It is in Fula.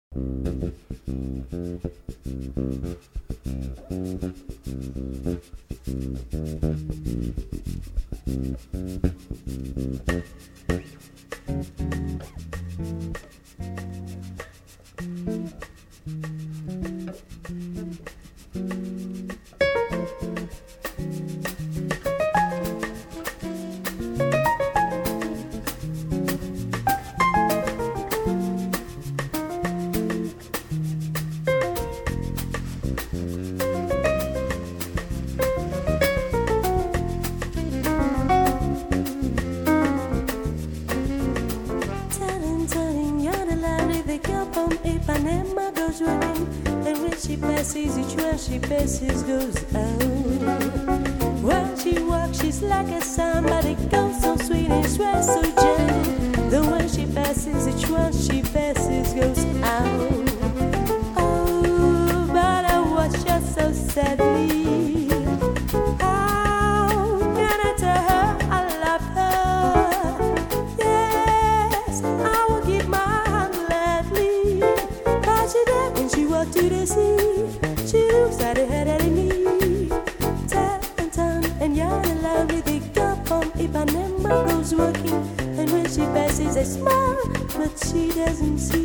She passes goes out. When she walks, she's like a somebody goes so sweet and sweet, so gentle. The way she passes, each one she passes goes out. Oh, but I watch her so sadly. How can I tell her I love her? Yes, I will give my hand gladly. But she did when she walked to the sea. She looks at her head at me. Tap and turn and you're lovely. They come from Ipanema goes walking. And when she passes, I smile, but she doesn't see.